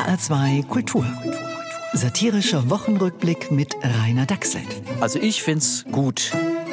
HR2 Kultur. Satirischer Wochenrückblick mit Rainer Dachsel. Also ich find's gut.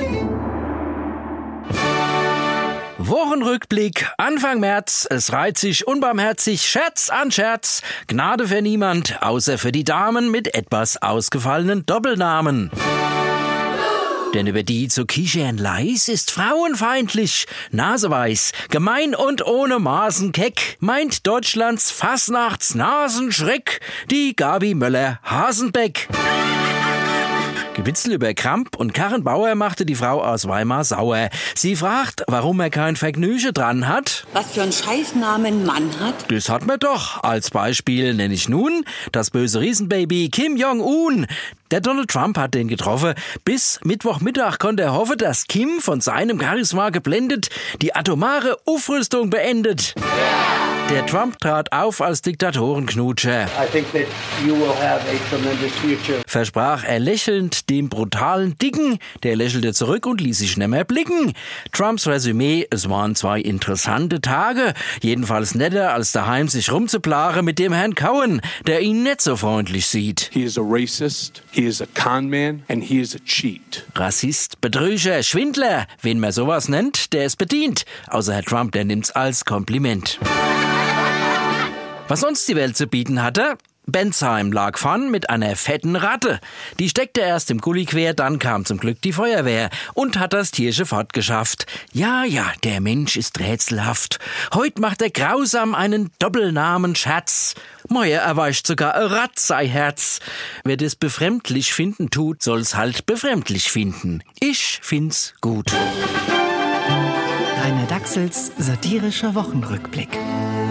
Wochenrückblick, Anfang März, es reiht sich unbarmherzig Scherz an Scherz, Gnade für niemand, außer für die Damen mit etwas ausgefallenen Doppelnamen. Denn über die zu kichern leis ist frauenfeindlich, naseweiß, gemein und ohne Maßen keck, meint Deutschlands Fasnachts-Nasenschreck, die Gabi Möller-Hasenbeck. Gewitzel über Kramp und Karrenbauer machte die Frau aus Weimar sauer. Sie fragt, warum er kein Vergnüge dran hat. Was für einen Scheißnamen Mann hat? Das hat man doch. Als Beispiel nenne ich nun das böse Riesenbaby Kim Jong-un. Der Donald Trump hat den getroffen. Bis Mittwochmittag konnte er hoffen, dass Kim von seinem Charisma geblendet die atomare Aufrüstung beendet. Der Trump trat auf als Diktatorenknutscher. Versprach er lächelnd dem brutalen Dicken. Der lächelte zurück und ließ sich nicht mehr blicken. Trumps Resümee: Es waren 2 interessante Tage. Jedenfalls netter, als daheim sich rumzuplagen mit dem Herrn Cohen, der ihn nicht so freundlich sieht. He is a racist, he is a con man and he is a cheat. Rassist, Betrüger, Schwindler. Wen man sowas nennt, der ist bedient. Außer Herr Trump, der nimmt's als Kompliment. Was sonst die Welt zu bieten hatte? Bensheim lag vorn mit einer fetten Ratte. Die steckte erst im Gully quer, dann kam zum Glück die Feuerwehr und hat das Tierchen fortgeschafft. Ja, der Mensch ist rätselhaft. Heut macht er grausam einen Doppelnamen-Scherz. Meier erweicht sogar ein Rat sei Herz. Wer das befremdlich finden tut, soll's halt befremdlich finden. Ich find's gut. Rainer Dachsels satirischer Wochenrückblick.